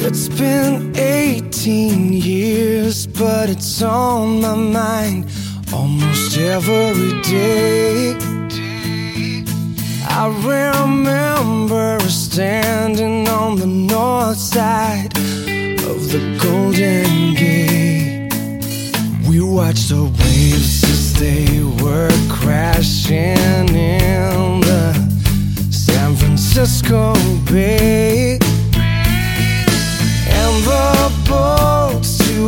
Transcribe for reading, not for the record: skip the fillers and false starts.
It's been 18 years, but it's on my mind almost every day. I remember us standing on the north side of the Golden Gate. We watched the waves as they